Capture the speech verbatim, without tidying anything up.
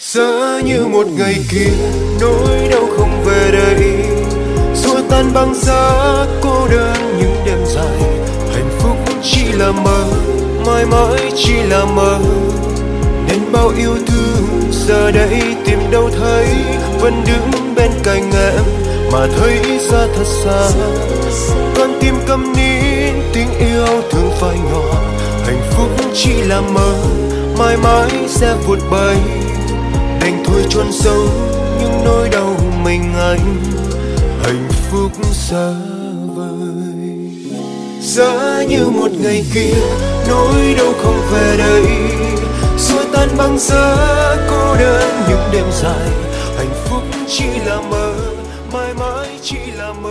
Giá như một ngày kia nỗi đau không về đây, xua tan băng giá cô đơn những đêm dài. Hạnh phúc chỉ là mơ, mãi mãi chỉ là mơ, nên bao yêu thương giờ đây tìm đâu thấy. Vẫn đứng bên cạnh em mà thấy xa thật xa, con tim câm nín tiếng yêu thương phai nhỏ. Hạnh phúc chỉ là mơ, mãi mãi sẽ vụt bay, đành thôi chôn sâu những nỗi đau mình anh. Hạnh phúc xa vời. Giá như một ngày kia nỗi đau không về đây, xua tan băng giá cô đơn những đêm dài. Hạnh phúc chỉ là mơ, mãi mãi chỉ là mơ,